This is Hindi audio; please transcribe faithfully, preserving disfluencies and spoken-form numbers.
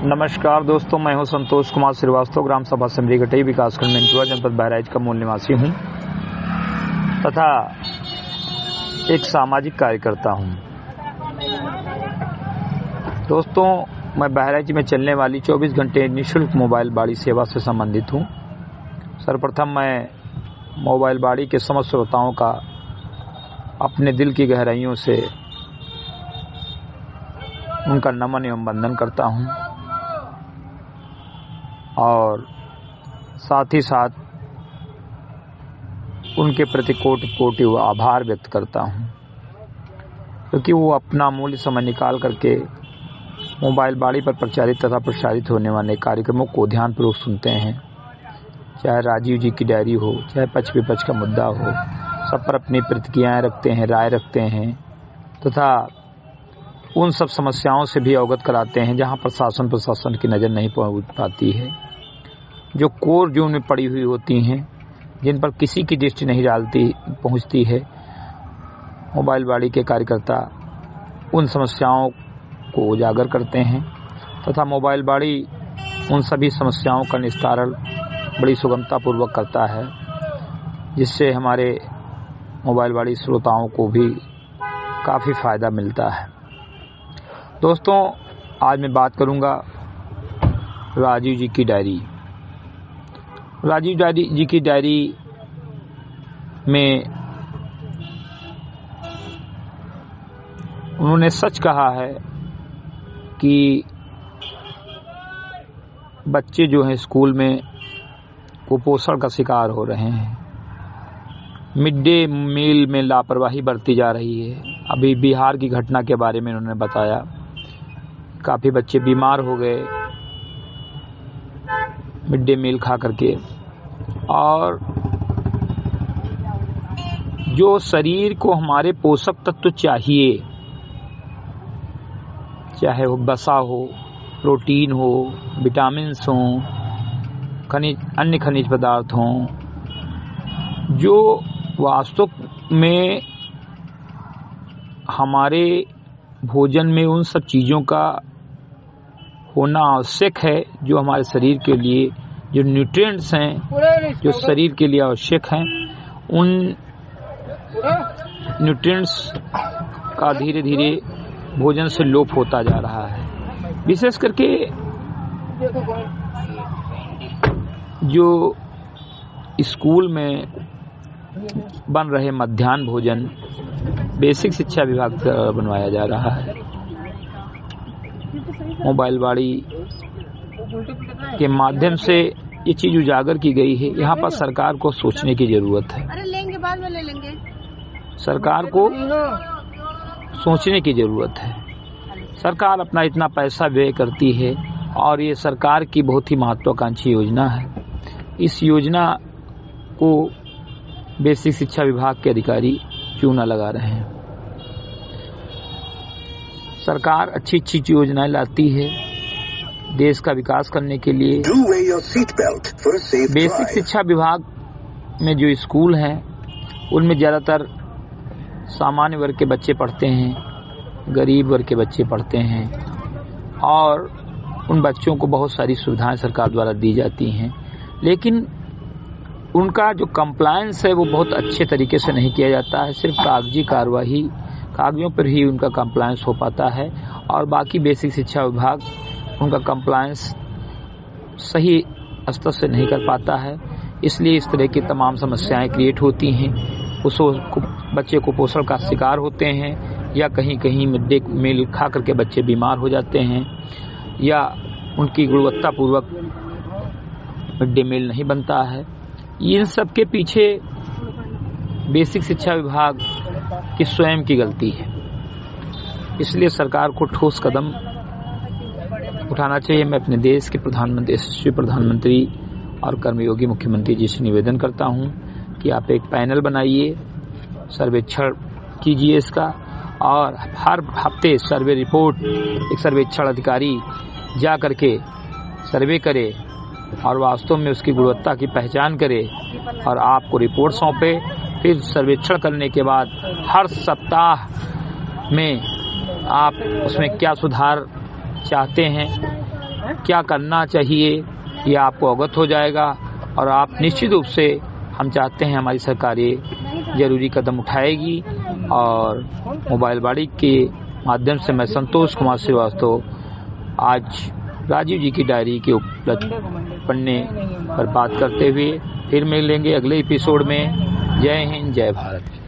नमस्कार दोस्तों, मैं हूं संतोष कुमार श्रीवास्तव, ग्राम सभा सिमरी गटई विकासखंड मेंटुआ जनपद बहराइच का मूल निवासी हूं तथा एक सामाजिक कार्यकर्ता हूं। दोस्तों, मैं बहराइच में चलने वाली चौबीस घंटे निःशुल्क मोबाइल बाड़ी सेवा से संबंधित हूं। सर्वप्रथम मैं मोबाइल बाड़ी के समस्त श्रोताओं का अपने दिल की गहराइयों से उनका नमन एवं वंदन करता हूं और साथ ही साथ उनके प्रति कोटि कोटि आभार व्यक्त करता हूं, क्योंकि वो अपना मूल्य समय निकाल करके मोबाइल बाड़ी पर प्रचारित तथा प्रसारित होने वाले कार्यक्रमों को ध्यानपूर्वक सुनते हैं। चाहे राजीव जी की डायरी हो, चाहे पच विपच का मुद्दा हो, सब पर अपनी प्रतिक्रियाएं रखते हैं, राय रखते हैं तथा उन सब समस्याओं से भी अवगत कराते हैं जहां प्रशासन प्रशासन की नज़र नहीं पहुंच पाती है, जो कोर जोन में पड़ी हुई होती हैं, जिन पर किसी की दृष्टि नहीं डालती पहुंचती है। मोबाइल बाड़ी के कार्यकर्ता उन समस्याओं को उजागर करते हैं तथा मोबाइल बाड़ी उन सभी समस्याओं का निस्तारण बड़ी सुगमता पूर्वक करता है, जिससे हमारे मोबाइल बाड़ी श्रोताओं को भी काफ़ी फ़ायदा मिलता है। दोस्तों, आज मैं बात करूंगा राजीव जी की डायरी। राजीव डायरी जी की डायरी में उन्होंने सच कहा है कि बच्चे जो हैं स्कूल में कुपोषण का शिकार हो रहे हैं, मिड डे मील में लापरवाही बरती जा रही है। अभी बिहार की घटना के बारे में उन्होंने बताया, काफ़ी बच्चे बीमार हो गए मिड डे मील खा करके, और जो शरीर को हमारे पोषक तत्व चाहिए, चाहे वो वसा हो, प्रोटीन हो, विटामिन्स हों, खनिज अन्य खनिज पदार्थ हों, जो वास्तव में हमारे भोजन में उन सब चीज़ों का होना आवश्यक है, जो हमारे शरीर के लिए जो न्यूट्रिएंट्स हैं, जो शरीर के लिए आवश्यक हैं, उन न्यूट्रिएंट्स का धीरे धीरे भोजन से लोप होता जा रहा है। विशेष करके जो स्कूल में बन रहे मध्याह्न भोजन बेसिक शिक्षा विभाग द्वारा बनवाया जा रहा है। मोबाइल बाड़ी के माध्यम से ये चीज उजागर की गई है। यहाँ पर सरकार को सोचने की जरूरत है। अरे लेंगे, बाद में ले लेंगे। सरकार को सोचने की जरूरत है। सरकार अपना इतना पैसा व्यय करती है और ये सरकार की बहुत ही महत्वाकांक्षी योजना है। इस योजना को बेसिक शिक्षा विभाग के अधिकारी क्यों न लगा रहे हैं। सरकार अच्छी अच्छी योजनाएं लाती है देश का विकास करने के लिए। बेसिक शिक्षा विभाग में जो स्कूल हैं उनमें ज़्यादातर सामान्य वर्ग के बच्चे पढ़ते हैं, गरीब वर्ग के बच्चे पढ़ते हैं और उन बच्चों को बहुत सारी सुविधाएं सरकार द्वारा दी जाती हैं, लेकिन उनका जो कंप्लायंस है वो बहुत अच्छे तरीके से नहीं किया जाता है। सिर्फ कागजी कार्यवाही, कागजों पर ही उनका कंप्लायंस हो पाता है और बाकी बेसिक शिक्षा विभाग उनका कंप्लायंस सही स्तर से नहीं कर पाता है। इसलिए इस तरह की तमाम समस्याएं क्रिएट होती हैं। उस बच्चे कुपोषण का शिकार होते हैं या कहीं कहीं मिड डे मील खा करके बच्चे बीमार हो जाते हैं या उनकी गुणवत्तापूर्वक मिड डे मील नहीं बनता है। इन सब के पीछे बेसिक शिक्षा विभाग की स्वयं की गलती है। इसलिए सरकार को ठोस कदम उठाना चाहिए। मैं अपने देश के प्रधानमंत्री, यशस्वी प्रधानमंत्री और कर्मयोगी मुख्यमंत्री जी से निवेदन करता हूं कि आप एक पैनल बनाइए, सर्वेक्षण कीजिए इसका, और हर हफ्ते सर्वे रिपोर्ट एक सर्वेक्षण अधिकारी जा करके सर्वे करे और वास्तव में उसकी गुणवत्ता की पहचान करे और आपको रिपोर्ट सौंपे। फिर सर्वेक्षण करने के बाद हर सप्ताह में आप उसमें क्या सुधार चाहते हैं क्या करना चाहिए ये आपको अवगत हो जाएगा और आप निश्चित रूप से, हम चाहते हैं हमारी सरकार ये जरूरी कदम उठाएगी। और मोबाइल बाड़ी के माध्यम से मैं संतोष कुमार श्रीवास्तव आज राजीव जी की डायरी के उपलब्ध पढ़ने पर बात करते हुए फिर मिलेंगे अगले एपिसोड में। जय हिंद, जय भारत।